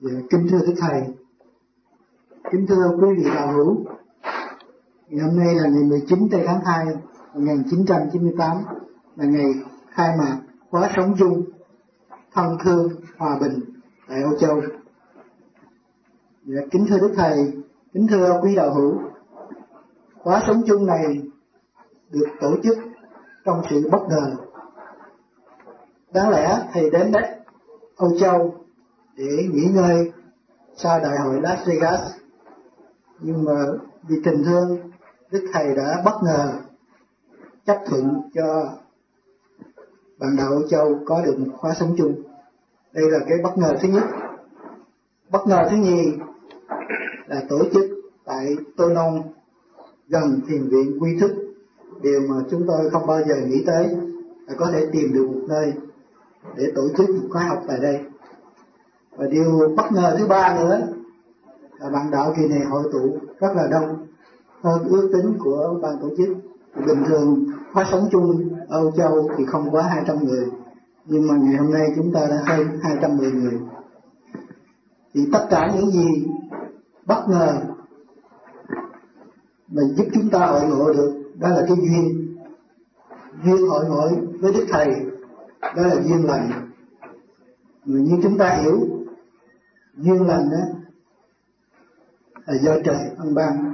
Kính thưa Đức Thầy, kính thưa quý vị đạo hữu, ngày hôm nay là ngày 19 tây tháng 2 năm 1998, là ngày khai mạc khóa sống chung thân thương hòa bình tại Âu Châu. Kính thưa Đức Thầy, kính thưa quý đạo hữu, khóa sống chung này được tổ chức trong sự bất ngờ. Đáng lẽ Thầy đến đất Âu Châu để nghỉ ngơi sau đại hội Las Vegas, nhưng mà vì tình thương, Đức Thầy đã bất ngờ chấp thuận cho bạn đạo Âu Châu có được một khóa sống chung. Đây là cái bất ngờ thứ nhất. Bất ngờ thứ nhì là tổ chức tại Tô Nông, gần thiền viện Quy Thức, điều mà chúng tôi không bao giờ nghĩ tới là có thể tìm được một nơi để tổ chức một khóa học tại đây. Và điều bất ngờ thứ ba nữa là bạn đạo kỳ này hội tụ rất là đông, hơn ước tính của ban tổ chức. Bình thường khóa sống chung ở Âu Châu thì không quá 200 người, nhưng mà ngày hôm nay chúng ta đã hơn 210 người. Thì tất cả những gì bất ngờ mà giúp chúng ta hội ngộ được, đó là cái duyên hội ngộ với Đức Thầy, đó là duyên lành. Mà như chúng ta hiểu, duyên lành đó là do trời ân ban.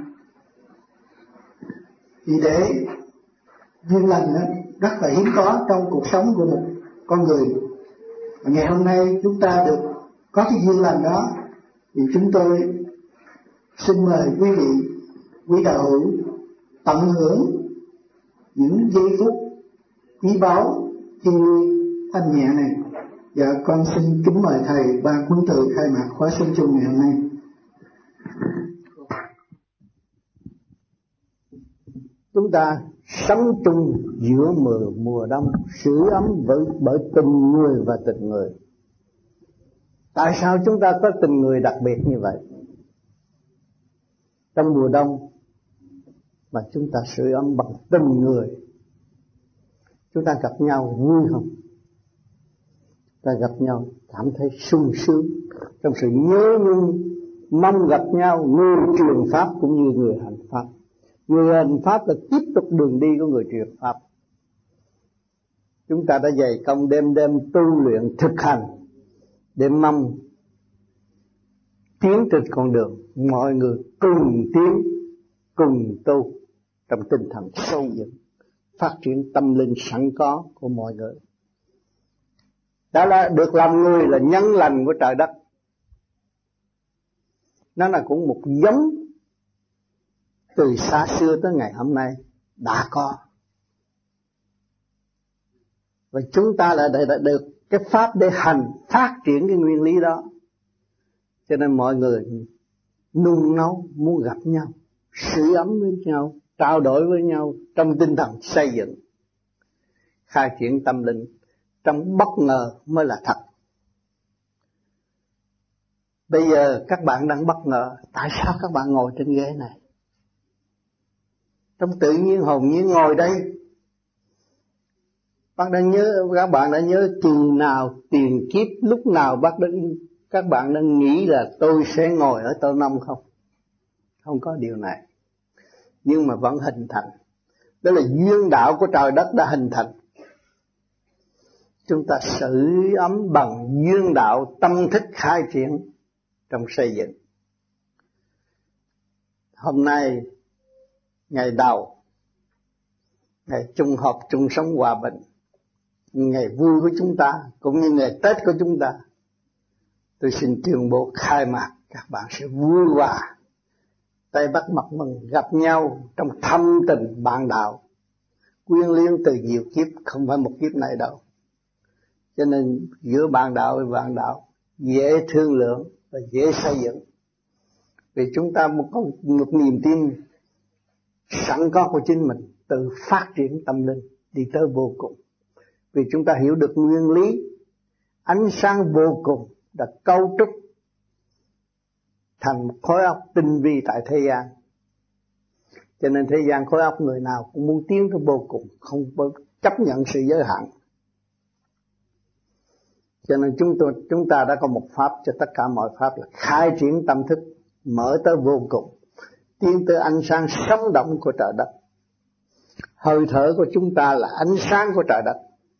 Thì để duyên lành đó rất là hiếm có trong cuộc sống của một con người. Và ngày hôm nay chúng ta được có cái duyên lành đó, thì chúng tôi xin mời quý vị, quý đạo hữu tận hưởng những giây phút quý báu khi thanh nhẹ này. Và con xin kính mời Thầy ban huấn từ khai mạc khóa sống chung ngày hôm nay. Chúng ta sống chung giữa mùa đông, sưởi ấm bởi tình người và tình người. Tại sao chúng ta có tình người đặc biệt như vậy? Trong mùa đông mà chúng ta sưởi ấm bằng tình người. Chúng ta gặp nhau vui không? Ta gặp nhau cảm thấy sung sướng trong sự nhớ nhung, mong gặp nhau. Người truyền pháp cũng như người hành pháp. Người hành pháp là tiếp tục đường đi của người truyền pháp. Chúng ta đã dày công đêm tu luyện thực hành để mong tiến trên con đường mọi người cùng tiến, cùng tu trong tinh thần xây dựng, phát triển tâm linh sẵn có của mọi người. Đó là được làm người là nhân lành của trời đất. Nó là cũng một giống từ xa xưa tới ngày hôm nay đã có. Và chúng ta đã được cái pháp để hành phát triển cái nguyên lý đó. Cho nên mọi người nung nấu muốn gặp nhau, sưởi ấm với nhau, trao đổi với nhau trong tinh thần xây dựng, khai triển tâm linh. Trong bất ngờ mới là thật. Bây giờ các bạn đang bất ngờ, tại sao các bạn ngồi trên ghế này? Trong tự nhiên hồn nhiên ngồi đây. Các bạn đã nhớ chừng nào tiền kiếp, lúc nào các bạn đang nghĩ là tôi sẽ ngồi ở Tô Nông không? Không có điều này. Nhưng mà vẫn hình thành. Đó là duyên đạo của trời đất đã hình thành. Chúng ta sưởi ấm bằng duyên đạo tâm thức khai triển trong xây dựng. Hôm nay ngày đầu, ngày chung họp chung sống hòa bình, ngày vui của chúng ta cũng như ngày Tết của chúng ta, tôi xin tuyên bố khai mạc các bạn sẽ vui hòa, tay bắt mặt mừng, gặp nhau trong thâm tình bạn đạo, quyến luyến từ nhiều kiếp, không phải một kiếp này đâu. Cho nên giữa bạn đạo với bạn đạo dễ thương lượng và dễ xây dựng. Vì chúng ta có một niềm tin sẵn có của chính mình, tự phát triển tâm linh đi tới vô cùng. Vì chúng ta hiểu được nguyên lý ánh sáng vô cùng đã cấu trúc thành một khối óc tinh vi tại thế gian. Cho nên thế gian khối óc người nào cũng muốn tiến tới vô cùng, không chấp nhận sự giới hạn. Cho nên chúng ta đã có một pháp cho tất cả mọi pháp là khai triển tâm thức, mở tới vô cùng, tiến tới ánh sáng sống động của trời đất. Hơi thở của chúng ta là ánh sáng của trời đất.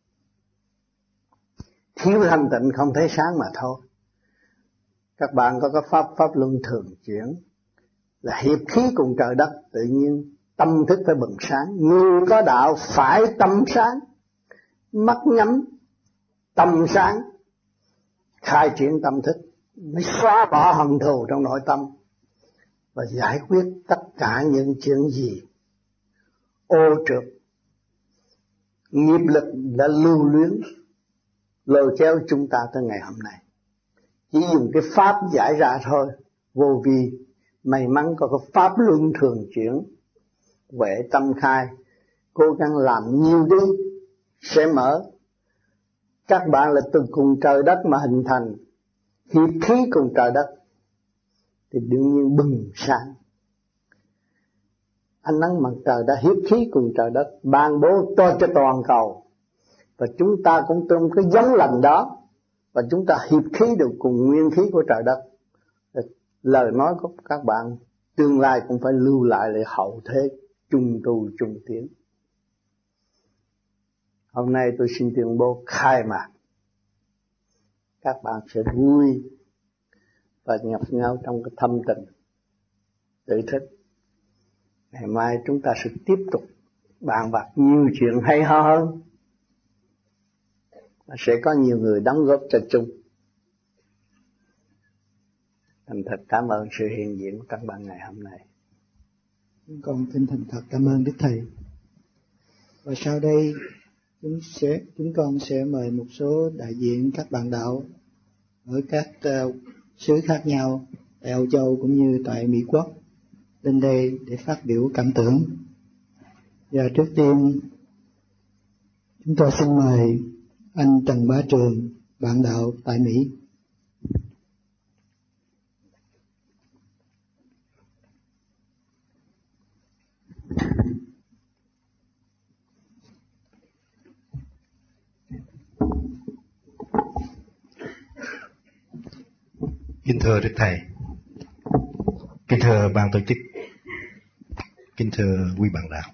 Thiếu thanh tịnh không thấy sáng mà thôi. Các bạn có cái pháp luân thường chuyển, là hiệp khí cùng trời đất, tự nhiên tâm thức phải bừng sáng. Người có đạo phải tâm sáng, mắt nhắm tâm sáng, khai triển tâm thức mới xóa bỏ hận thù trong nội tâm và giải quyết tất cả những chuyện gì ô trượt nghiệp lực đã lưu luyến lôi kéo chúng ta tới ngày hôm nay. Chỉ dùng cái pháp giải ra thôi, vô vi. May mắn có cái pháp luân thường chuyển, huệ tâm khai, cố gắng làm nhiều đi sẽ mở. Các bạn là từ cùng trời đất mà hình thành, hiệp khí cùng trời đất thì đương nhiên bừng sáng. Ánh nắng mặt trời đã hiệp khí cùng trời đất, ban bố cho toàn cầu, và chúng ta cũng trong cái giống lành đó, và chúng ta hiệp khí được cùng nguyên khí của trời đất. Lời nói của các bạn tương lai cũng phải lưu lại để hậu thế chung tu chung tiến. Hôm nay tôi xin tuyên bố khai mạc, các bạn sẽ vui và nhập nhau trong cái thâm tình tự thức. Ngày mai chúng ta sẽ tiếp tục bàn bạc nhiều chuyện hay ho hơn, và sẽ có nhiều người đóng góp cho chung. Thành thật cảm ơn sự hiện diện của các bạn ngày hôm nay. Con xin thành thật cảm ơn Đức Thầy. Và sau đây chúng con sẽ mời một số đại diện các bạn đạo ở các xứ khác nhau tại Âu Châu cũng như tại Mỹ Quốc lên đây để phát biểu cảm tưởng. Và trước tiên chúng tôi xin mời anh Trần Bá Trường, bạn đạo tại Mỹ. Kính thưa Đức Thầy, kính thưa ban tổ chức, kính thưa quý bạn đạo.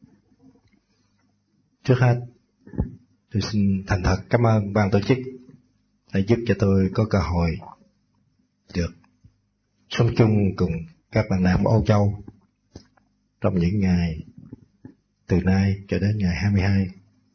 Trước hết, tôi xin thành thật cảm ơn ban tổ chức đã giúp cho tôi có cơ hội được sống chung cùng các bạn đạo Âu Châu trong những ngày từ nay cho đến ngày 22.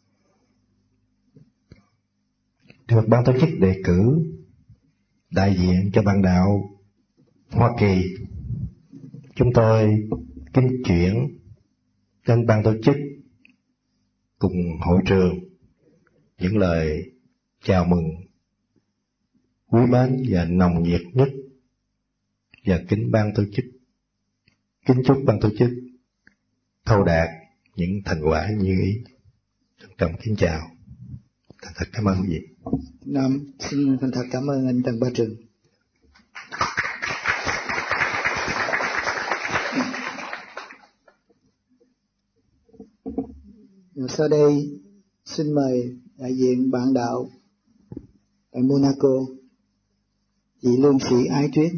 Được ban tổ chức đề cử đại diện cho bạn đạo Hoa Kỳ, chúng tôi kính chuyển đến ban tổ chức cùng hội trường những lời chào mừng quý mến và nồng nhiệt nhất, và kính ban tổ chức, kính chúc ban tổ chức thâu đạt những thành quả như ý. Trân trọng kính chào, thành thật cảm ơn quý vị. Xin thành thật cảm ơn anh Trần Bá Trường. Rồi sau đây xin mời đại diện bạn đạo tại Monaco, chị Lương Sĩ Ái Tuyết.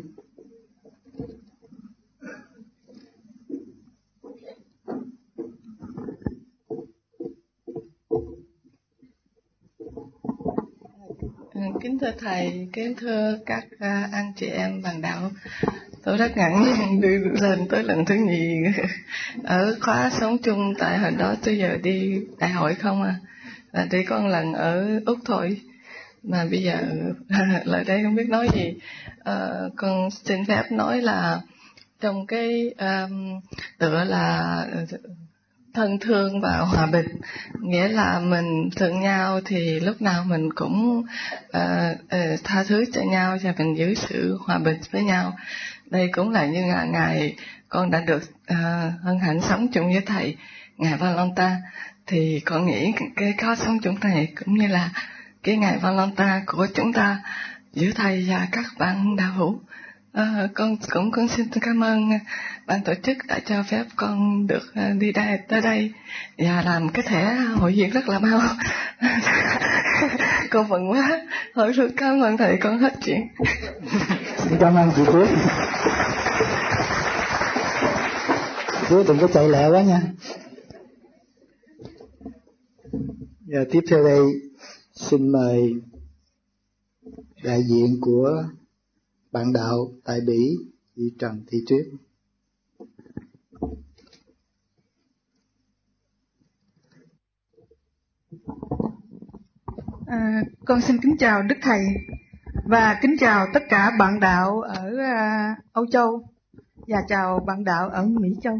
Kính thưa Thầy, kính thưa các anh chị em bạn đạo, tôi rất ngạc nhiên đi lên tới lần thứ nhì ở khóa sống chung, tại hồi đó tới giờ đi đại hội không là đi có một lần ở Úc thôi, mà bây giờ lại đây không biết nói gì. Con xin phép nói là trong cái tựa là thân thương và hòa bình, nghĩa là mình thương nhau thì lúc nào mình cũng tha thứ cho nhau và mình giữ sự hòa bình với nhau. Đây cũng là như ngày con đã được hân hạnh sống chung với Thầy ngày Valentine, thì con nghĩ cái có sống chung này cũng như là cái ngày Valentine của chúng ta giữa Thầy và các bạn đạo hữu. Con xin cảm ơn ban tổ chức đã cho phép con được đi tới đây và làm cái thẻ hội viên rất là mau. Con mừng quá. Thôi cảm ơn thầy, con hết chuyện. Cảm ơn chị Phước. Phước đừng có chạy lẹ quá nha. Giờ tiếp theo đây xin mời đại diện của bạn đạo tại Bỉ, chị Trần Thị Tuyết. Con xin kính chào Đức Thầy và kính chào tất cả bạn đạo ở Âu Châu và chào bạn đạo ở Mỹ Châu.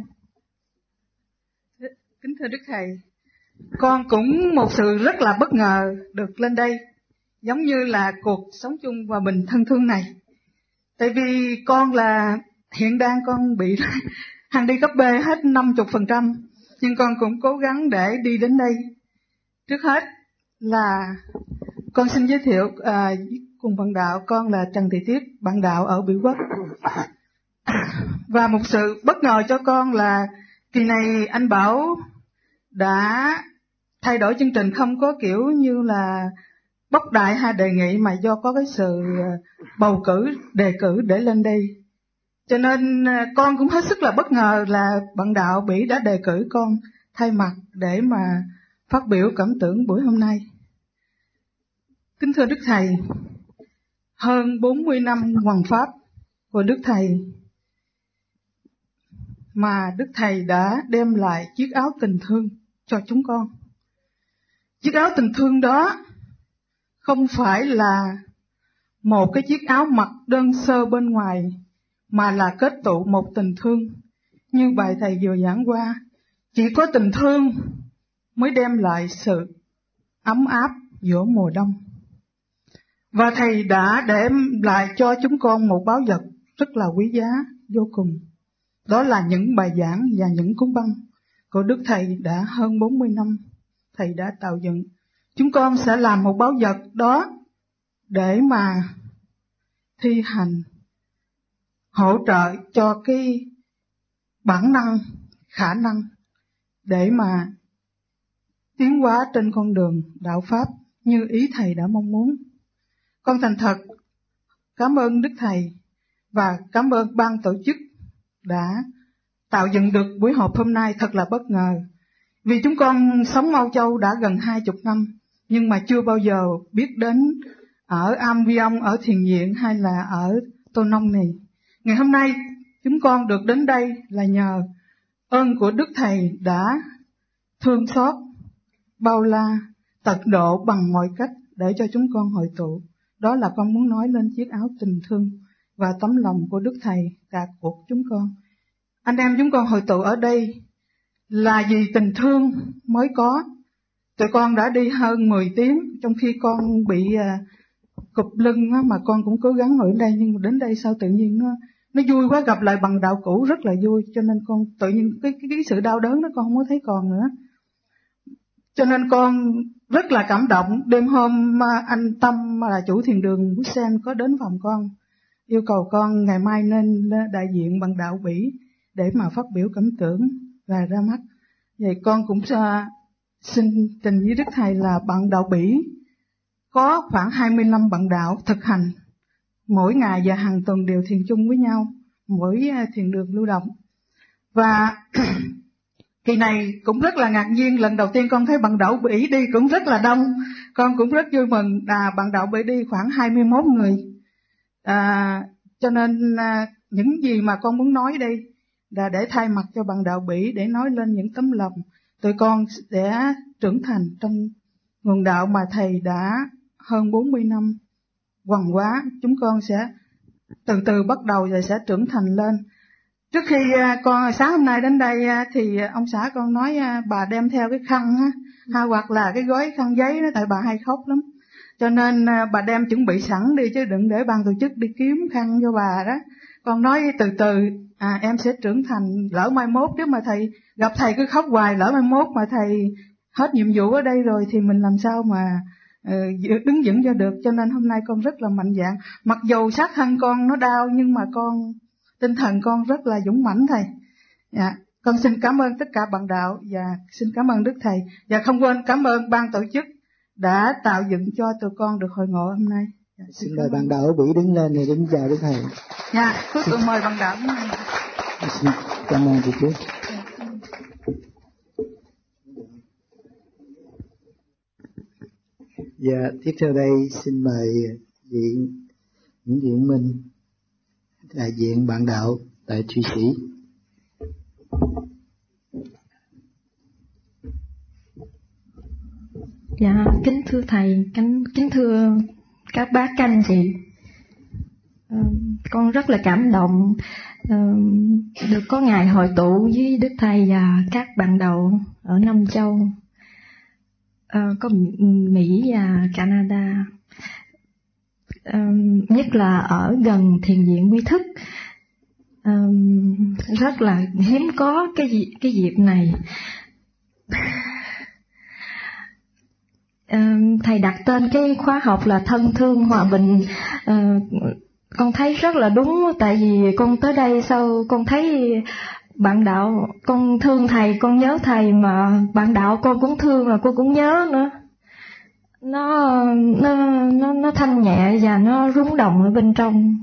Kính thưa Đức Thầy, con cũng một sự rất là bất ngờ được lên đây, giống như là cuộc sống chung hòa bình thân thương này. Tại vì con là hiện đang con bị hàng đi cấp B hết 50%, nhưng con cũng cố gắng để đi đến đây. Trước hết là con xin giới thiệu cùng bạn đạo, con là Trần Thị Tuyết, bạn đạo ở Bỉ Quốc. Và một sự bất ngờ cho con là kỳ này anh Bảo đã thay đổi chương trình, không có kiểu như là bốc đại hay đề nghị, mà do có cái sự bầu cử, đề cử để lên đây. Cho nên con cũng hết sức là bất ngờ là bạn đạo Bỉ đã đề cử con thay mặt để mà phát biểu cảm tưởng buổi hôm nay. Kính thưa Đức Thầy, hơn 40 năm hoằng pháp của Đức Thầy mà Đức Thầy đã đem lại chiếc áo tình thương cho chúng con. Chiếc áo tình thương đó không phải là một cái chiếc áo mặc đơn sơ bên ngoài, mà là kết tụ một tình thương. Như bài Thầy vừa giảng qua, chỉ có tình thương mới đem lại sự ấm áp giữa mùa đông. Và Thầy đã đem lại cho chúng con một báu vật rất là quý giá vô cùng. Đó là những bài giảng và những cuốn băng của Đức Thầy đã hơn 40 năm Thầy đã tạo dựng. Chúng con sẽ làm một báu vật đó để mà thi hành, hỗ trợ cho cái bản năng, khả năng để mà tiến hóa trên con đường đạo Pháp như ý Thầy đã mong muốn. Con thành thật cảm ơn Đức Thầy và cảm ơn ban tổ chức đã tạo dựng được buổi họp hôm nay thật là bất ngờ. Vì chúng con sống Âu Châu đã gần 20 năm, nhưng mà chưa bao giờ biết đến ở Am Vi Ông, ở Thiền Viện hay là ở Tô Nông này. Ngày hôm nay chúng con được đến đây là nhờ ơn của Đức Thầy đã thương xót, bao la, tận độ bằng mọi cách để cho chúng con hội tụ. Đó là con muốn nói lên chiếc áo tình thương và tấm lòng của Đức Thầy cả cuộc chúng con. Anh em chúng con hội tụ ở đây là vì tình thương mới có. Tụi con đã đi hơn 10 tiếng, trong khi con bị cụp lưng mà con cũng cố gắng ngồi ở đây, nhưng mà đến đây sao tự nhiên nó vui quá, gặp lại bằng đạo cũ rất là vui, cho nên con tự nhiên cái sự đau đớn đó con không có thấy còn nữa. Cho nên con rất là cảm động. Đêm hôm anh Tâm là chủ thiền đường Bussen có đến phòng con, yêu cầu con ngày mai nên đại diện bằng đạo Bỉ để mà phát biểu cảm tưởng và ra mắt. Vậy con cũng xin trình với Đức Thầy là bạn đạo Bỉ có khoảng 25 bạn đạo thực hành mỗi ngày và hàng tuần đều thiền chung với nhau, mỗi thiền đường lưu động. Và kỳ này cũng rất là ngạc nhiên, lần đầu tiên con thấy bạn đạo Bỉ đi cũng rất là đông. Con cũng rất vui mừng, bạn đạo Bỉ đi khoảng 21 người. Cho nên những gì mà con muốn nói đây là để thay mặt cho bạn đạo Bỉ, để nói lên những tấm lòng tụi con sẽ trưởng thành trong nguồn đạo mà Thầy đã hơn 40 năm hoằng hóa. Chúng con sẽ từ từ bắt đầu rồi sẽ trưởng thành lên. Trước khi con sáng hôm nay đến đây thì ông xã con nói bà đem theo cái khăn hoặc là cái gói khăn giấy đó, tại bà hay khóc lắm. Cho nên bà đem chuẩn bị sẵn đi, chứ đừng để ban tổ chức đi kiếm khăn cho bà đó. Con nói từ từ em sẽ trưởng thành, lỡ mai mốt nếu mà thầy gặp thầy cứ khóc hoài, lỡ mai mốt mà thầy hết nhiệm vụ ở đây rồi thì mình làm sao mà xin mời bạn đạo Bỉ đứng lên để đứng chào Đức Thầy. Dạ, cuối cùng mời bạn đạo. Xin cảm ơn chị. Dạ, tiếp theo đây xin mời Nguyễn Diện Minh, đại diện bạn đạo tại Thụy Sĩ. Dạ, kính thưa thầy, kính thưa các bác các anh chị. Con rất là cảm động được có ngày hội tụ với Đức Thầy và các bạn đạo ở Nam Châu, có Mỹ và Canada, nhất là ở gần thiền viện Quy Thức. Rất là hiếm có cái dịp này. Thầy đặt tên cái khóa học là Thân Thương Hòa Bình, con thấy rất là đúng, tại vì con tới đây sau con thấy bạn đạo, con thương thầy, con nhớ thầy, mà bạn đạo con cũng thương và cô cũng nhớ nữa. Nó thanh nhẹ và nó rung động ở bên trong.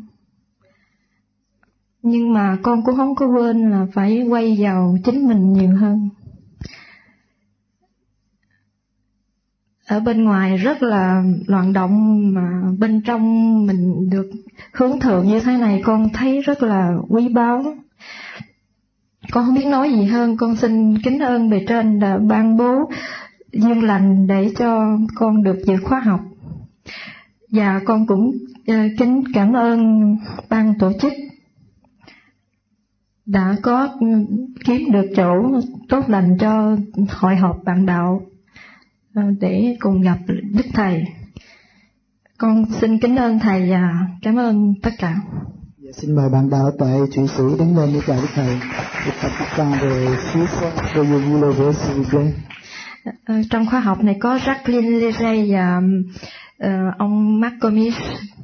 Nhưng mà con cũng không có quên là phải quay vào chính mình nhiều hơn. Ở bên ngoài rất là loạn động, mà bên trong mình được hướng thượng như thế này con thấy rất là quý báu. Con không biết nói gì hơn, con xin kính ơn bề trên đã ban bố duyên lành để cho con được dự khóa học. Và con cũng kính cảm ơn ban tổ chức đã có kiếm được chỗ tốt lành cho hội họp bạn đạo để cùng gặp Đức Thầy. Con xin kính ơn Thầy và cảm ơn tất cả. Dạ, xin mời bạn đạo tại Thụy Sĩ đứng lên để chào Đức Thầy. Trong khóa học này có Jacqueline Leray và ông Marcomis.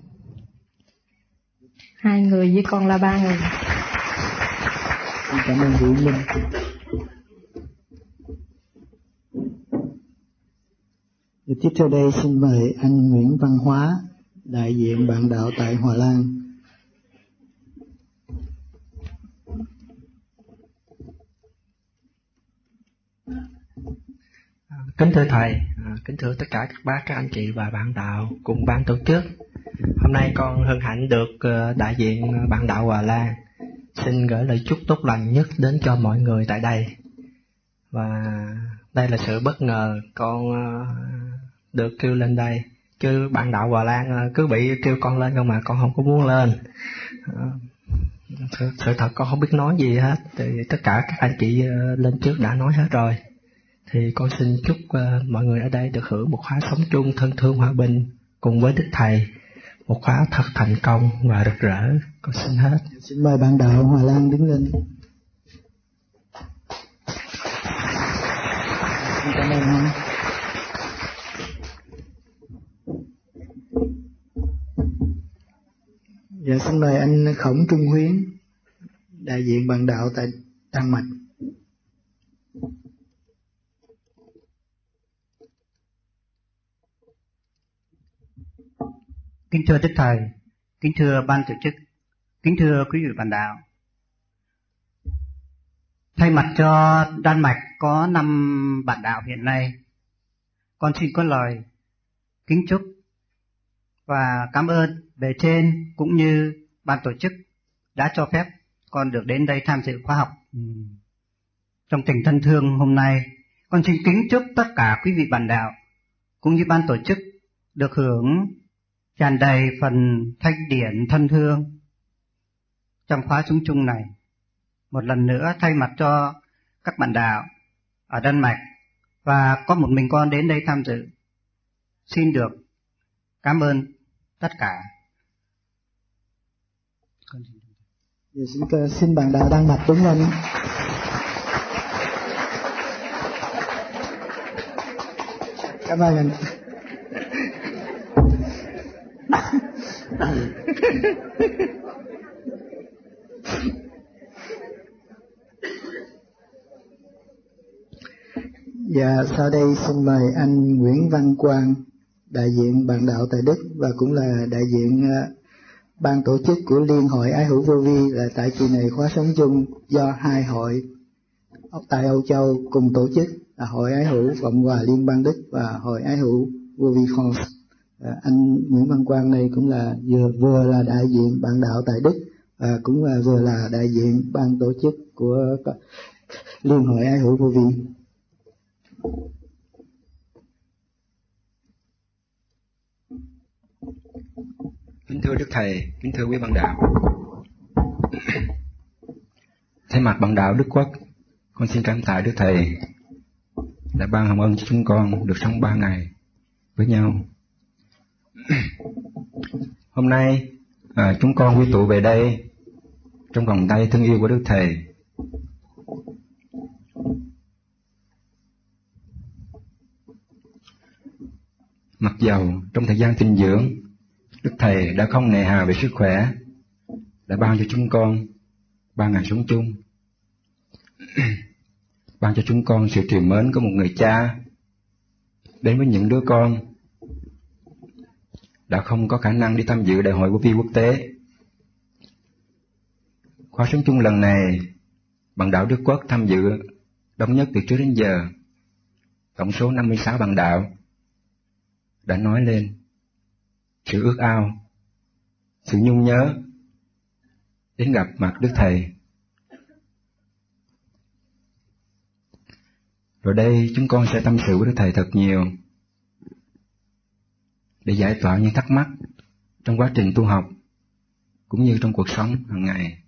Hai người với con là ba người. Xin cảm ơn Vũ Minh. Tiếp theo đây xin mời anh Nguyễn Văn Hóa, đại diện bạn đạo tại Hòa Lan. Kính thưa thầy, kính thưa tất cả các bác, các anh chị và bạn đạo cùng ban tổ chức. Hôm nay con hân hạnh được đại diện bạn đạo Hòa Lan xin gửi lời chúc tốt lành nhất đến cho mọi người tại đây. Và đây là sự bất ngờ con được kêu lên đây, chứ bạn đạo Hòa Lan cứ bị kêu con lên không mà con không có muốn lên. Sự thật con không biết nói gì hết, thì tất cả các anh chị lên trước đã nói hết rồi. Thì con xin chúc mọi người ở đây được hưởng một khóa sống chung thân thương hòa bình cùng với Đức Thầy, một khóa thật thành công và rực rỡ. Con xin hết. Xin mời bạn đạo Hòa Lan đứng lên. Xin cảm ơn anh. Dạ, xin mời anh Khổng Trung Huyến, đại diện bạn đạo tại Đan Mạch. Kính thưa Đức Thầy, kính thưa ban tổ chức, kính thưa quý vị bạn đạo. Thay mặt cho Đan Mạch có 5 bạn đạo hiện nay, con xin có lời kính chúc và cảm ơn bề trên cũng như ban tổ chức đã cho phép con được đến đây tham dự khóa học. Trong tình thân thương hôm nay, con xin kính chúc tất cả quý vị bạn đạo cũng như ban tổ chức được hưởng tràn đầy phần thanh điển thân thương trong khóa sống chung này. Một lần nữa thay mặt cho các bạn đạo ở Đan Mạch và có một mình con đến đây tham dự, xin được cảm ơn tất cả. Xin bạn đạo Đan Mạch đứng lên. Cảm ơn anh. Dạ, sau đây xin mời anh Nguyễn Văn Quang, đại diện bạn đạo tại Đức và cũng là đại diện ban tổ chức của Liên hội Ái Hữu Vô Vi, là tại kỳ này khóa sống chung do hai hội tại Âu Châu cùng tổ chức, là Hội Ái Hữu Cộng hòa Liên bang Đức và Hội Ái Hữu Vô Vi France. Anh Nguyễn Văn Quang này cũng là vừa là đại diện bạn đạo tại Đức và cũng là vừa là đại diện ban tổ chức của Liên hội Ái Hữu Vô Vi. Kính thưa Đức Thầy, kính thưa quý bạn đạo. Thay mặt bạn đạo Đức Quốc, con xin cảm tạ Đức Thầy đã ban hồng ân cho chúng con được sống 3 ngày với nhau. Hôm nay chúng con quy tụ về đây trong vòng tay thương yêu của Đức Thầy. Mặc dầu trong thời gian tịnh dưỡng, Đức Thầy đã không nề hà về sức khỏe, đã ban cho chúng con 3 ngày sống chung, ban cho chúng con sự trìu mến của một người cha đến với những đứa con đã không có khả năng đi tham dự đại hội Vô Vi quốc tế. Khóa sống chung lần này, bạn đạo Đức Quốc tham dự đông nhất từ trước đến giờ. Tổng số 56 bạn đạo đã nói lên sự ước ao, sự nhung nhớ đến gặp mặt Đức Thầy. Rồi đây chúng con sẽ tâm sự với Đức Thầy thật nhiều để giải tỏa những thắc mắc trong quá trình tu học cũng như trong cuộc sống hàng ngày.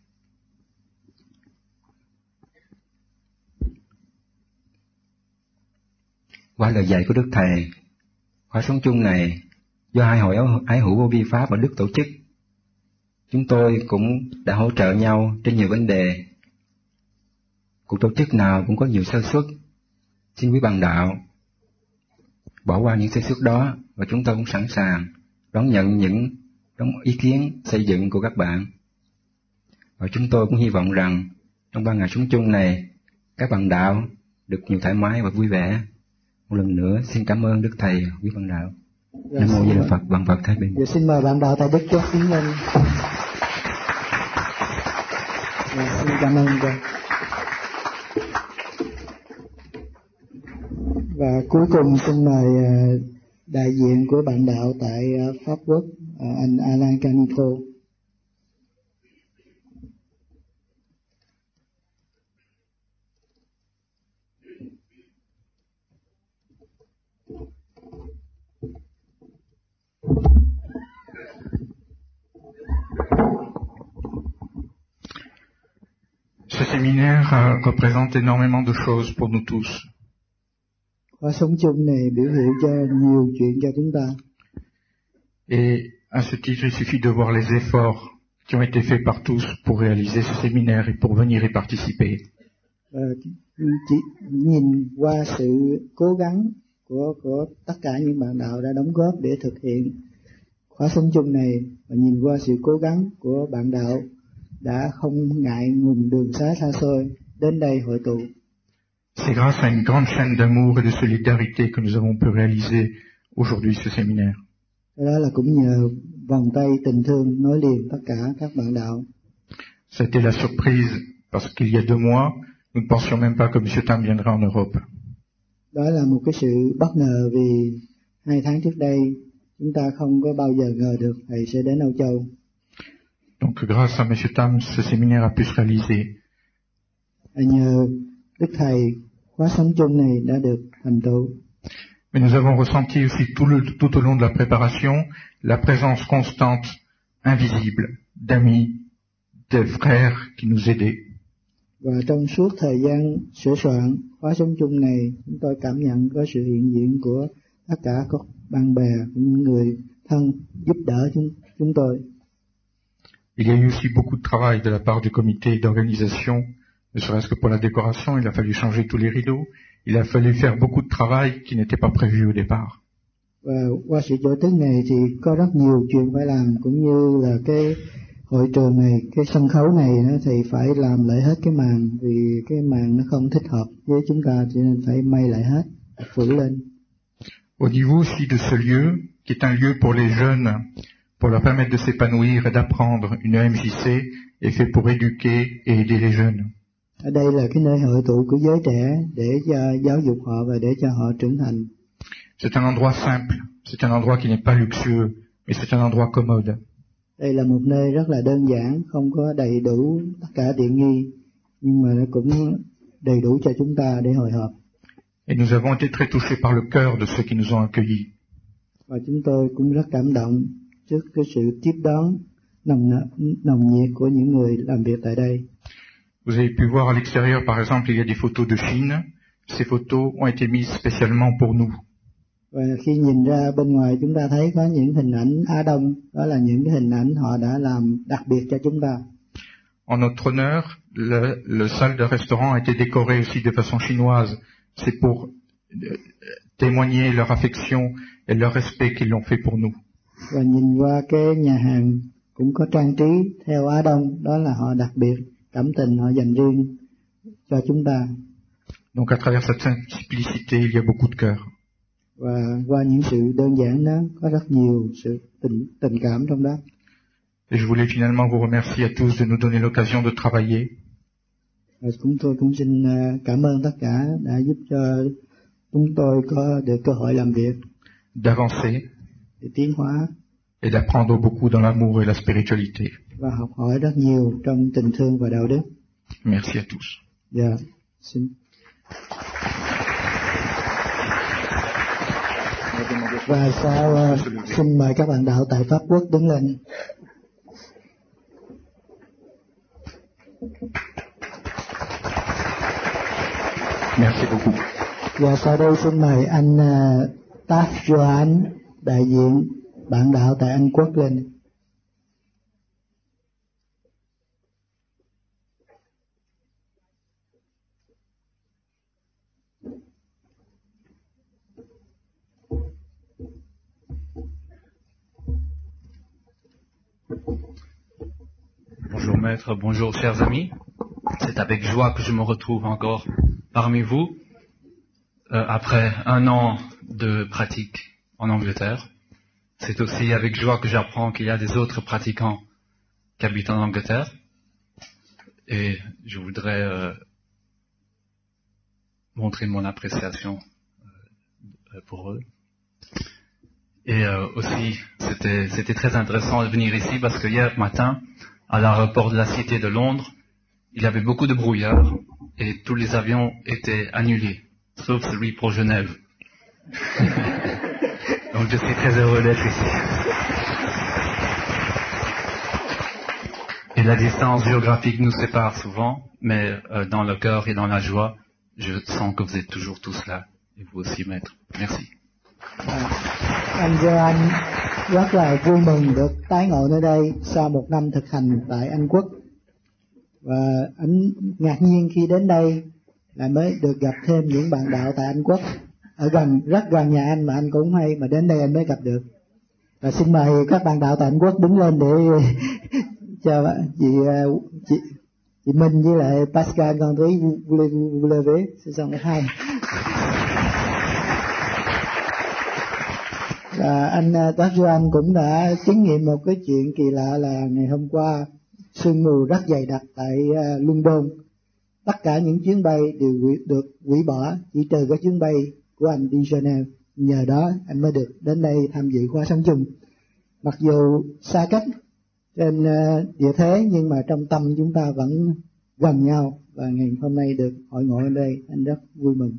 Qua lời dạy của Đức Thầy, khóa sống chung này do hai hội Ái Hữu Vô Vi Pháp và Đức tổ chức, chúng tôi cũng đã hỗ trợ nhau trên nhiều vấn đề. Cuộc tổ chức nào cũng có nhiều sơ suất. Xin quý bạn đạo bỏ qua những sơ suất đó, và chúng tôi cũng sẵn sàng đón nhận những ý kiến xây dựng của các bạn. Và chúng tôi cũng hy vọng rằng trong 3 ngày sống chung này, các bạn đạo được nhiều thoải mái và vui vẻ. Một lần nữa xin cảm ơn Đức Thầy, quý bạn đạo. Nam mô Di Đà Phật, vạn Phật thái bình. Giờ xin mời bạn đạo tại Đức chúc tiến lên. Xin cảm ơn cô. Và cuối cùng xin mời đại diện của bạn đạo tại Pháp Quốc, anh Alain Canito. Ce séminaire représente énormément de choses pour nous tous. Khóa sống chung này biểu hiện cho nhiều chuyện cho chúng ta. Et à ce titre, il suffit de voir les efforts qui ont été faits par tous pour réaliser ce séminaire et pour venir y participer. Chỉ nhìn qua sự cố gắng của tất cả những bạn đạo đã đóng góp để thực hiện khóa sống chung này, và nhìn qua sự cố gắng của bạn đạo đã không ngại ngùng đường xá xa xôi đến đây hội tụ. C'est grâce à une grande chaîne d'amour et de solidarité que nous avons pu réaliser aujourd'hui ce séminaire. Đó là cũng nhờ vòng tay tình thương nối liền tất cả các bạn đạo. C'était la surprise parce qu'il y a 2 mois, nous ne pensions même pas que M. Tam viendrait en Europe. Đó là một cái sự bất ngờ vì 2 tháng trước đây chúng ta không có bao giờ ngờ được thầy sẽ đến Âu Châu. Donc grâce à M. Tam, ce séminaire a pu se réaliser. Nhờ Đức Thầy, khóa sống chung này đã được thành tựu. Mais nous avons ressenti aussi tout au long de la préparation la présence constante, invisible, d'amis, de frères qui nous aidaient. Và trong suốt thời gian sửa soạn khóa sống chung này, chúng tôi cảm nhận có sự hiện diện của tất cả các bạn bè, những người thân giúp đỡ chúng tôi. Il y a eu aussi beaucoup de travail de la part du comité d'organisation, ne serait-ce que pour la décoration, il a fallu changer tous les rideaux, il a fallu faire beaucoup de travail qui n'était pas prévu au départ. Và qua sự tổ chức này thì có rất nhiều chuyện phải làm, cũng như là cái hội trường này, cái sân khấu này thì phải làm lại hết cái màn, vì cái màn nó không thích hợp với chúng ta, cho nên phải may lại hết, phủ lên. Au niveau aussi de ce lieu, qui est un lieu pour les jeunes, pour leur permettre de s'épanouir et d'apprendre, une MJC est fait pour éduquer et aider les jeunes. Ở đây là cái nơi hội tụ của giới trẻ để cho giáo dục họ và để cho họ trưởng thành. C'est un endroit simple, c'est un endroit qui n'est pas luxueux, mais c'est un endroit commode. Đây là một nơi rất là đơn giản, không có đầy đủ tất cả tiện nghi, nhưng mà nó cũng đầy đủ cho chúng ta để hội họp. Et nous avons été très touchés par le cœur de ceux qui nous ont accueillis. Và chúng tôi cũng rất cảm động trước cái sự tiếp đón nồng nhiệt của những người làm việc tại đây. Vous avez pu voir à l'extérieur, par exemple, il y a des photos de Chine. Ces photos ont été mises spécialement pour nous. Và khi nhìn ra bên ngoài chúng ta thấy có những hình ảnh Á Đông, đó là những cái hình ảnh họ đã làm đặc biệt cho chúng ta. En notre honneur, le salle de restaurant a été décorée aussi de façon chinoise. C'est pour témoigner leur affection et leur respect qu'ils l'ont fait pour nous. Và nhìn qua cái nhà hàng cũng có trang trí theo Á Đông, đó là họ đặc biệt cảm tình họ dành riêng cho chúng ta. Donc à travers cette simplicité, il y a beaucoup de cœur. Và qua những sự đơn giản đó có rất nhiều sự tình cảm trong đó. Et je voulais finalement vous remercier à tous de nous donner l'occasion de travailler. Và tôi cũng xin cảm ơn tất cả đã giúp cho chúng tôi có được cơ hội làm việc, d'avancer, để tiến hóa, et d'apprendre beaucoup dans l'amour et la spiritualité. Và học hỏi rất nhiều trong tình thương và đạo đức. Merci à tous. Dạ, xin. Và sau xin mời các bạn đạo tại Pháp Quốc đứng lên. Merci beaucoup. Và sau đây xin mời anh Taf Joan, đại diện bạn đạo tại Anh Quốc lên. Bonjour maître, bonjour chers amis. C'est avec joie que je me retrouve encore parmi vous après un an de pratique en Angleterre. C'est aussi avec joie que j'apprends qu'il y a des autres pratiquants qui habitent en Angleterre. Et je voudrais montrer mon appréciation pour eux. Et aussi, c'était très intéressant de venir ici parce que hier matin, à l'aéroport de la Cité de Londres, il y avait beaucoup de brouillard et tous les avions étaient annulés, sauf celui pour Genève. Donc je suis très heureux d'être ici. Et la distance géographique nous sépare souvent, mais dans le cœur et dans la joie, je sens que vous êtes toujours tous là, et vous aussi maître. Merci. Anh Joan rất là vui mừng được tái ngộ nơi đây sau một năm thực hành tại Anh Quốc, và anh ngạc nhiên khi đến đây là mới được gặp thêm những bạn đạo tại Anh Quốc ở rất gần nhà anh mà anh cũng hay, mà đến đây anh mới gặp được. Và xin mời các bạn đạo tại Anh Quốc đứng lên để cho chị Minh với lại Pascal con Thúy vui sẽ xong hai. Và anh Tát Doan cũng đã chứng nghiệm một cái chuyện kỳ lạ là ngày hôm qua sương mù rất dày đặc tại London. Tất cả những chuyến bay đều được hủy bỏ, chỉ trừ cái chuyến bay của anh đi Geneva. Nhờ đó anh mới được đến đây tham dự khóa sống chung. Mặc dù xa cách trên địa thế nhưng mà trong tâm chúng ta vẫn gần nhau, và ngày hôm nay được hội ngộ ở đây anh rất vui mừng.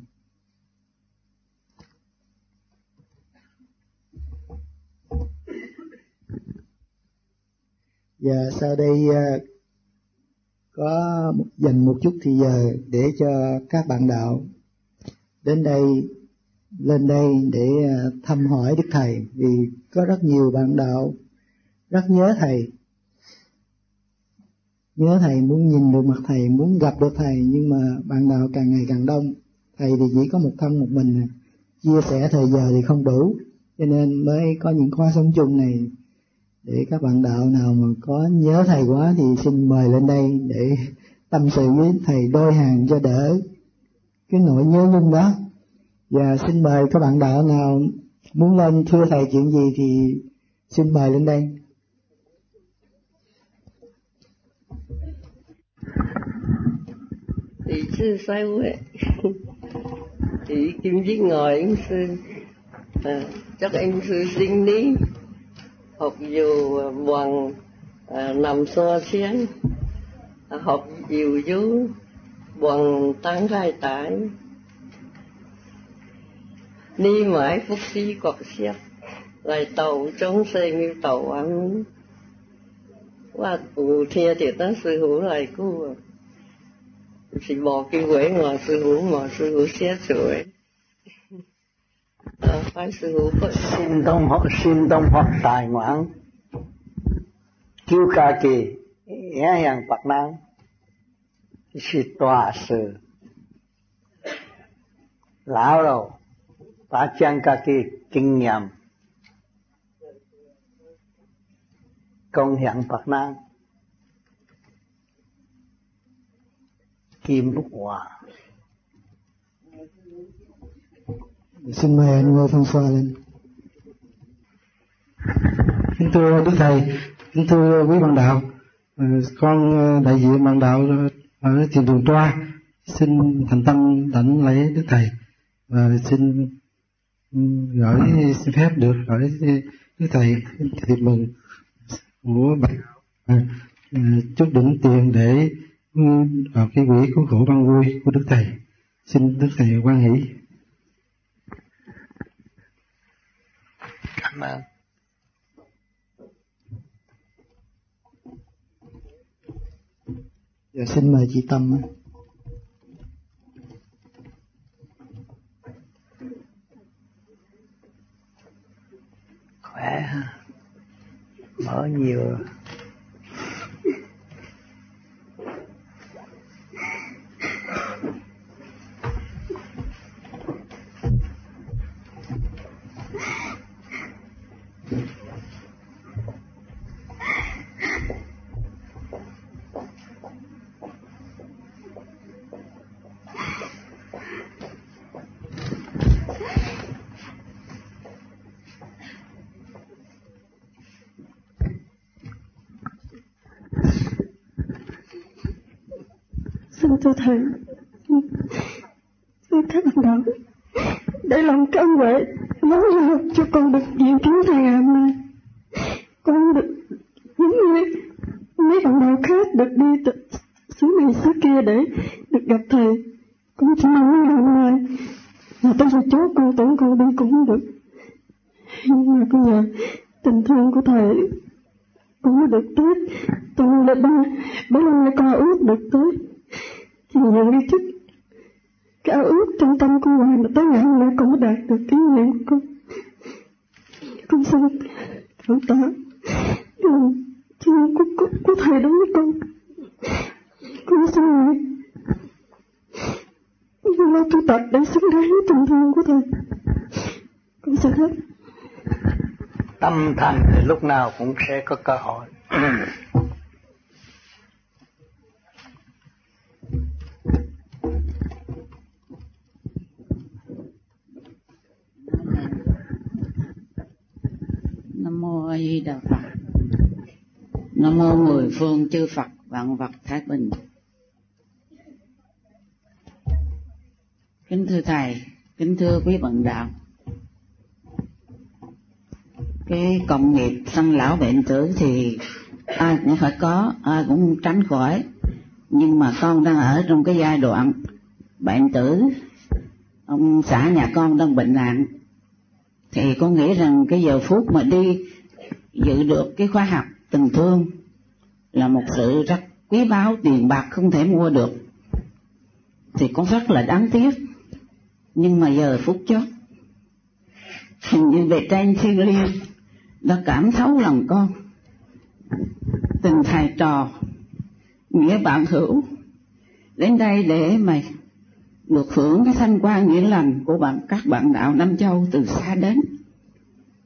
Và sau đây có dành một chút thì giờ để cho các bạn đạo lên đây để thăm hỏi Đức Thầy, vì có rất nhiều bạn đạo rất nhớ Thầy, muốn nhìn được mặt Thầy, muốn gặp được Thầy, nhưng mà bạn đạo càng ngày càng đông. Thầy thì chỉ có một thân một mình, chia sẻ thời giờ thì không đủ, cho cho nên mới có những khóa sống chung này. Để các bạn đạo nào mà có nhớ thầy quá thì xin mời lên đây để tâm sự với thầy đôi hàng cho đỡ cái nỗi nhớ nhung đó. Và xin mời các bạn đạo nào muốn lên thưa thầy chuyện gì thì xin mời lên đây. Tỷ sư sai huệ, tỷ kim chí ngồi anh sư, chắc anh sư sinh lý, học dù bằng nằm xoa xiên, học dù chú bằng tăng khai tải, ni mãi phúc sĩ quạt xếp, lại tàu chống xe như tàu ăn, và ủ thia thì ta sư hữu lại cứu. Thì bỏ cái quế mà sư hữu xét rồi. Phải sư hữu phải xin đông họ tài ngoãn cứu ca kỳ é hàng Phật năng sự tòa sự lão rồi ta chân ca kỳ kinh nghiệm công hiện Phật năng Kim Bút Hòa. Xin mời anh Ngô Phong Xoa lên. Kính thưa Đức Thầy, kính thưa quý bạn đạo, con đại diện bạn đạo ở thiền đường Toa xin thành tâm đảnh lễ Đức Thầy và xin xin phép được gửi Đức Thầy thiệp mừng của bạn chút đỉnh tiền để vào cái quỹ cứu khổ ban vui của Đức Thầy. Xin Đức Thầy hoan hỷ. Cảm ơn. Giờ xin mời chị Tâm. Khỏe ha, mở nhiều. Thưa thầy, thưa các bạn đạo, để lòng cái ân huệ nói ra cho con được diện kiến thầy ngày hôm nay. Con được giống như mấy bạn đạo khác được đi xứ này xứ kia để được gặp thầy. Con chỉ mong ngày hôm nay là tới rồi chốt con tưởng con đi cũng không được, nhưng mà bây giờ tình thương của thầy con mới được tới. Toàn là ba lần nay con ước được tới thì nhận đi chức cái ao ước trong tâm con hoài mà tới ngày hôm nay con mới đạt được cái nguyện của con. Con xin cảm tạ lòng thương của thầy đối với con. Con xin ngài lo tu tập để xứng đáng với tình thương của thầy. Con xin hết. Tâm thành thì lúc nào cũng sẽ có cơ hội. Nam mô A Di Đà Phật. Nam mô mười phương chư Phật vạn vật thái bình. Kính thưa thầy, kính thưa quý bạn đạo, cái cộng nghiệp sanh lão bệnh tử thì ai cũng phải có, ai cũng tránh khỏi. Nhưng mà con đang ở trong cái giai đoạn bệnh tử, ông xã nhà con đang bệnh nặng, thì con nghĩ rằng cái giờ phút mà đi dự được cái khóa học tình thương là một sự rất quý báu, tiền bạc không thể mua được, thì con rất là đáng tiếc. Nhưng mà giờ phút chót hình như bề trên thiên liêng đã cảm thấu lòng con, tình thầy trò nghĩa bạn hữu đến đây để mà được hưởng cái thanh quan nghĩa lành của các bạn đạo Nam Châu từ xa đến.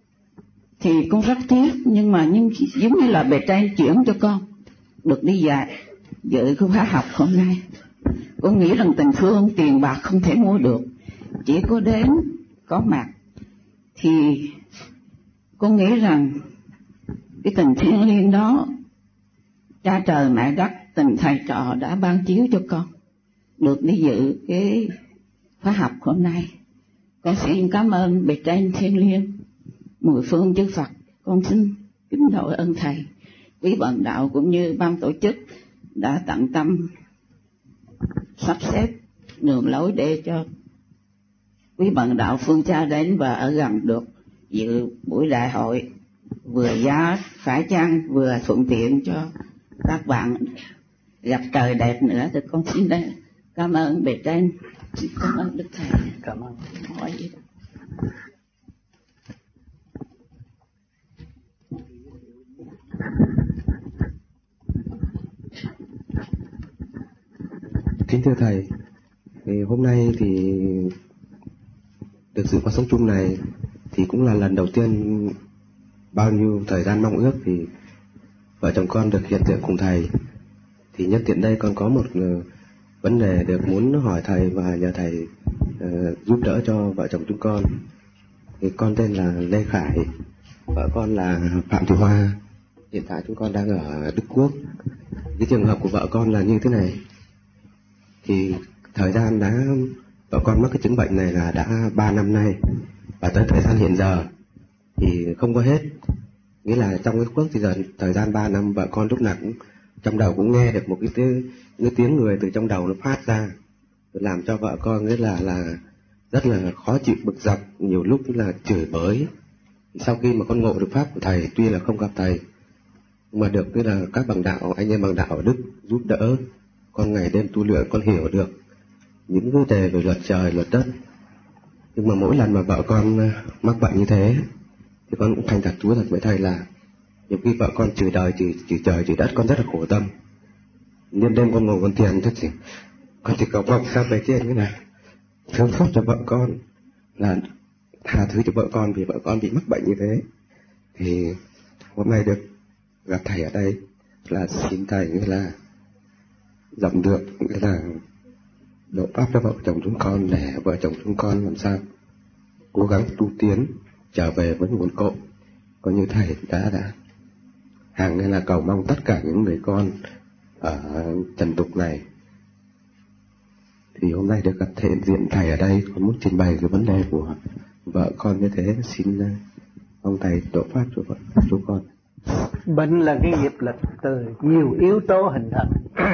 thì con rất tiếc, nhưng giống như là bề trên chuyển cho con được đi dạy dự cái khóa học hôm nay. Con nghĩ rằng tình thương tiền bạc không thể mua được, chỉ có đến có mặt. Thì con nghĩ rằng cái tình thiêng liêng đó, cha trời mẹ đất, tình thầy trò đã ban chiếu cho con được đi dự cái khóa học hôm nay. Con xin cảm ơn bề trên thiêng liêng, mười phương chư Phật. Con xin kính đội ơn thầy, quý bạn đạo cũng như ban tổ chức đã tận tâm sắp xếp đường lối để cho quý bạn đạo phương cha đến và ở gần được dự buổi đại hội, vừa giá phải chăng vừa thuận tiện cho các bạn gặp trời đẹp nữa. Thì con xin đây cảm ơn bề trên, xin cảm ơn Đức Thầy. Cảm ơn. Hỏi gì đó. Kính thưa Thầy, thì hôm nay thì được dự khóa sống chung này thì cũng là lần đầu tiên bao nhiêu thời gian mong ước thì vợ chồng con được hiện diện cùng Thầy. Thì nhân tiện đây con có một vấn đề được muốn hỏi Thầy và nhờ Thầy giúp đỡ cho vợ chồng chúng con. Thì con tên là Lê Khải, vợ con là Phạm Thị Hoa. Hiện tại chúng con đang ở Đức Quốc. Cái trường hợp của vợ con là như thế này. Thì thời gian vợ con mắc cái chứng bệnh này là đã 3 năm nay, và tới thời gian hiện giờ thì không có hết. Nghĩa là trong cái khoảng thời gian 3 năm vợ con lúc nào cũng trong đầu cũng nghe được một cái tiếng người từ trong đầu nó phát ra, làm cho vợ con nghĩa là rất là khó chịu, bực dọc, nhiều lúc là chửi bới. Sau khi mà con ngộ được pháp của Thầy, tuy là không gặp Thầy mà được tức là các bằng đạo, anh em bằng đạo ở Đức giúp đỡ con ngày đêm tu luyện, con hiểu được những vấn đề về luật trời, luật đất. Nhưng mà mỗi lần mà vợ con mắc bệnh như thế thì con cũng thành thật thú thật với Thầy là nhiều khi vợ con chửi đời, chửi trời, chửi đất, con rất là khổ tâm. Đêm đêm con ngồi con thiền, con chỉ cầu mong sao về trên cái này thương xót cho vợ con, là tha thứ cho vợ con vì vợ con bị mắc bệnh như thế. Thì hôm nay được gặp Thầy ở đây là xin Thầy nghĩa là dặm được, nghĩa là độ pháp cho vợ chồng chúng con, để vợ chồng chúng con làm sao cố gắng tu tiến trở về với nguồn cội, coi như Thầy đã hàng nên là cầu mong tất cả những người con ở trần tục này. Thì hôm nay được gặp thể diện Thầy ở đây, con muốn trình bày cái vấn đề của vợ con như thế, xin ông Thầy độ pháp cho vợ chúng con. Bệnh là cái nghiệp lực từ nhiều yếu tố hình thành,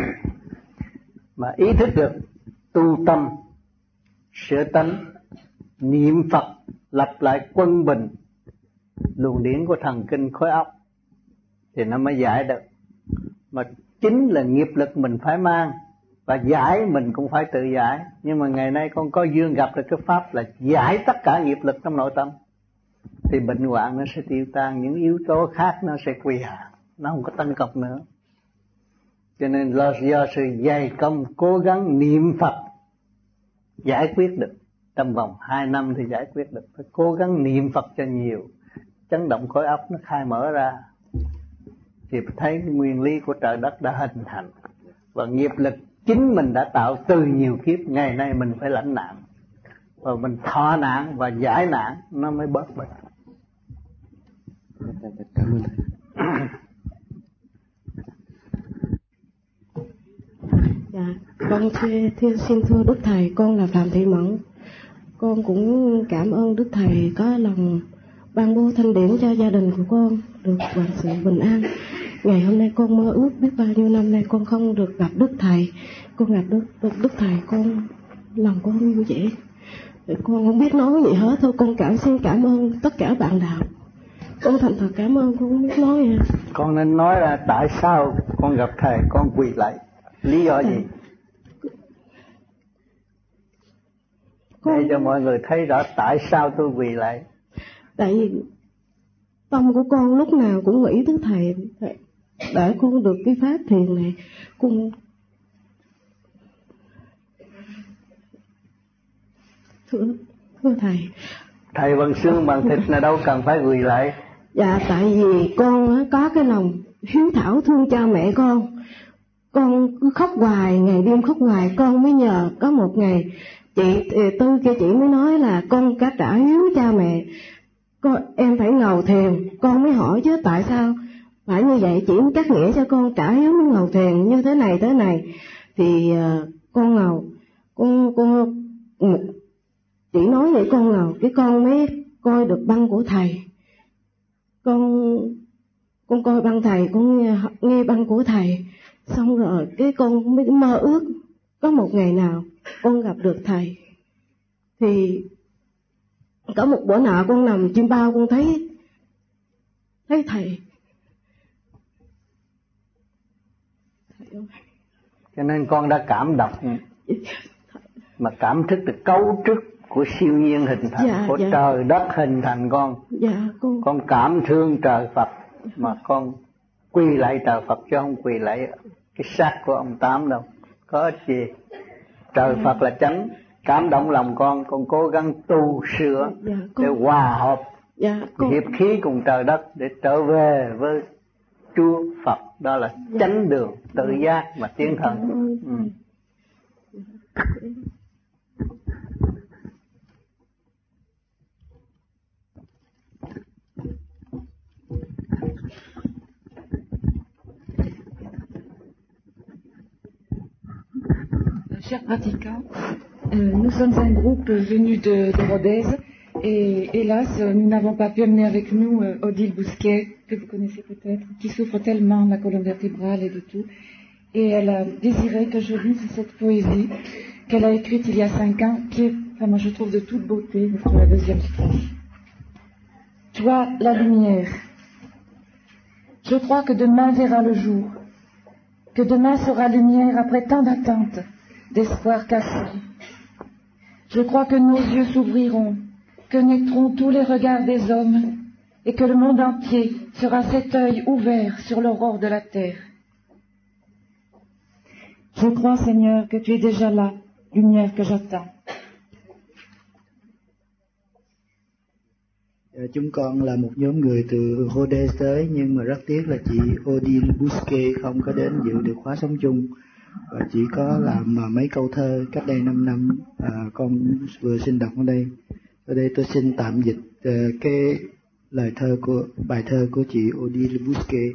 mà ý thức được tu tâm, sửa tánh, niệm Phật, lập lại quân bình luồng điển của thần kinh khối óc thì nó mới giải được. Mà chính là nghiệp lực mình phải mang, và giải mình cũng phải tự giải. Nhưng mà ngày nay con có duyên gặp được cái pháp là giải tất cả nghiệp lực trong nội tâm, thì bệnh hoạn nó sẽ tiêu tan, những yếu tố khác nó sẽ quy hạ, nó không có tăng cọc nữa. Cho nên là do sự dày công cố gắng niệm Phật giải quyết được. Trong vòng 2 năm thì giải quyết được. Phải cố gắng niệm Phật cho nhiều, chấn động khối óc nó khai mở ra, thì thấy cái nguyên lý của trời đất đã hình thành. Và nghiệp lực chính mình đã tạo từ nhiều kiếp, ngày nay mình phải lãnh nạn, và mình thọ nạn và giải nạn nó mới bớt bệnh. Cảm ơn Thầy. Dạ, con xin thưa Đức Thầy, con là Phạm Thị Mẫn. Con cũng cảm ơn Đức Thầy có lòng ban bố thanh điển cho gia đình của con được vạn sự bình an. Ngày hôm nay con mơ ước biết bao nhiêu năm nay con không được gặp Đức Thầy. Con gặp Đức Thầy, con lòng con vui vẻ. Con không biết nói gì hết, thôi con xin cảm ơn tất cả bạn đạo. Con thành thật cảm ơn, con không biết nói gì. Con nên nói là tại sao con gặp Thầy con quỳ lại, lý do gì? Để cho mọi người thấy rõ tại sao tôi quỳ lại. Tại vì tâm của con lúc nào cũng nghĩ tới Thầy, để con được cái pháp thiền này. Con thưa Thầy, Thầy bằng xương bằng thịt là đâu cần phải quỳ lại. Dạ, tại vì con có cái lòng hiếu thảo thương cha mẹ con cứ khóc hoài, ngày đêm khóc hoài. Con mới nhờ có một ngày chị Tư kia, chị mới nói là con đã trả hiếu cha mẹ, em phải ngầu thiền. Con mới hỏi chứ tại sao phải như vậy, chị mới cắt nghĩa cho con trả hiếu mới ngầu thiền như thế này. Thì con ngầu, con chị nói vậy con ngầu, cái con mới coi được băng của thầy. Con coi băng thầy, con nghe băng của thầy, xong rồi cái con mới mơ ước có một ngày nào con gặp được thầy. Thì có một bữa nọ con nằm chim bao, con thấy thầy. Cho nên con đã cảm động, mà cảm thức được cấu trúc của siêu nhiên hình thành, của trời đất hình thành con. Con cảm thương trời Phật, mà con quỳ lại trời Phật chứ không quỳ lại cái xác của ông Tám đâu. Có gì trời Phật là chánh, cảm động lòng con cố gắng tu sửa để hòa hợp hiệp khí cùng trời đất để trở về với Chúa Phật. Đó là chánh đường tự giác mà tiến thần. Chers pratiquants, nous sommes un groupe venu de Rodez et hélas, nous n'avons pas pu amener avec nous Odile Bousquet, que vous connaissez peut-être, qui souffre tellement de la colonne vertébrale et de tout. Et elle a désiré que je lise cette poésie qu'elle a écrite il y a 5 ans, qui est, enfin moi je trouve de toute beauté, sur la 2e strophe. Toi, la lumière, je crois que demain verra le jour, que demain sera lumière après tant d'attentes, d'espoir cassé. Je crois que nos yeux s'ouvriront, que naîtront tous les regards des hommes, et que le monde entier sera cet œil ouvert sur l'aurore de la terre. Je crois, Seigneur, que tu es déjà là, lumière que j'attends. Chúng con là một nhóm người từ Rodez tới, nhưng mà rất tiếc là chị Odile Bousquet không có đến dự được khóa sống chung, và chỉ có làm mấy câu thơ cách đây 5 năm con vừa xin đọc ở đây. Ở đây tôi xin tạm dịch cái bài thơ của chị Odile Bousquet.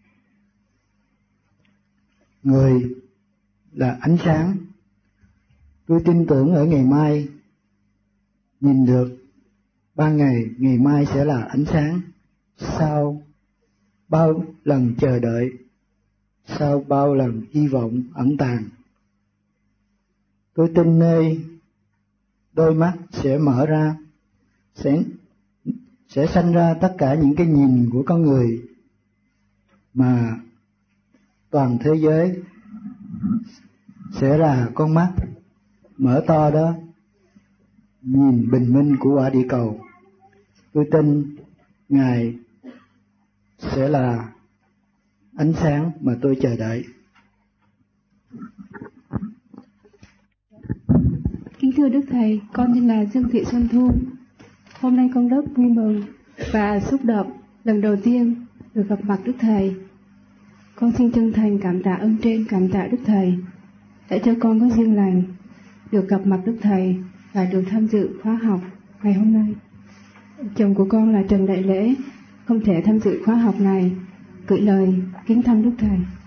Người là ánh sáng, tôi tin tưởng ở ngày mai, nhìn được ban ngày, ngày mai sẽ là ánh sáng. Sau bao lần chờ đợi, sau bao lần hy vọng ẩn tàng, tôi tin nơi đôi mắt sẽ mở ra, sẽ sanh ra tất cả những cái nhìn của con người, mà toàn thế giới sẽ là con mắt mở to đó, nhìn bình minh của quả địa cầu. Tôi tin Ngài sẽ là ánh sáng mà tôi chờ đợi. Kính thưa Đức Thầy, con tên là Dương Thị Xuân Thu. Hôm nay con rất vui mừng và xúc động lần đầu tiên được gặp mặt Đức Thầy. Con xin chân thành cảm tạ ơn trên, cảm tạ Đức Thầy đã cho con có duyên lành được gặp mặt Đức Thầy và được tham dự khóa học ngày hôm nay. Chồng của con là Trần Đại Lễ không thể tham dự khóa học này, gửi lời kính thăm Đức Thầy.